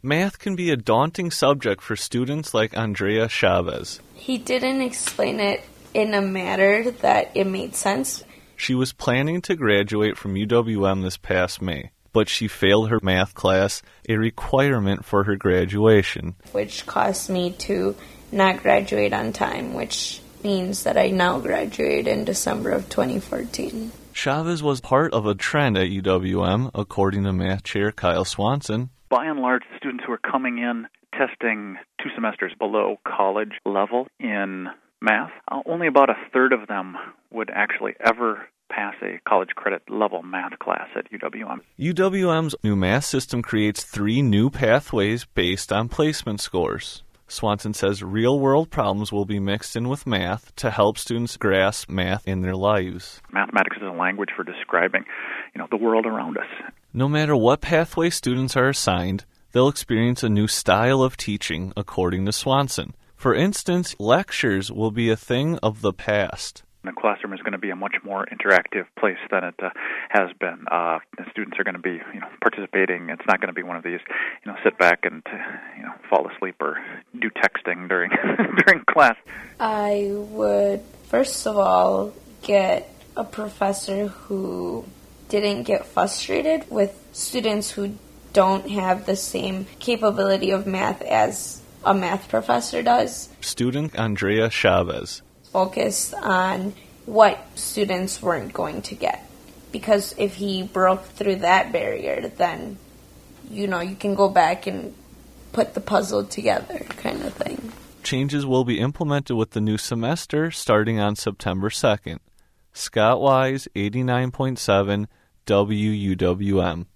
Math can be a daunting subject for students like Andrea Chavez. He didn't explain it in a manner that it made sense. She was planning to graduate from UWM this past May, but she failed her math class, a requirement for her graduation. Which caused me to not graduate on time, which means that I now graduate in December of 2014. Chavez was part of a trend at UWM, according to math chair Kyle Swanson. By and large, the students who are coming in testing 2 semesters below college level in math, only about a third of them would actually ever pass a college credit level math class at UWM. UWM's new math system creates 3 new pathways based on placement scores. Swanson says real-world problems will be mixed in with math to help students grasp math in their lives. Mathematics is a language for describing, the world around us. No matter what pathway students are assigned, they'll experience a new style of teaching, according to Swanson. For instance, lectures will be a thing of the past. The classroom is going to be a much more interactive place than it has been. The students are going to be, participating. It's not going to be one of these, sit back and, fall asleep or do texting during during class. I would, first of all, get a professor who didn't get frustrated with students who don't have the same capability of math as a math professor does. Student Andrea Chavez. Focused on what students weren't going to get. Because if he broke through that barrier, then, you can go back and put the puzzle together kind of thing. Changes will be implemented with the new semester starting on September 2nd. Scott Wise, 89.7 WUWM.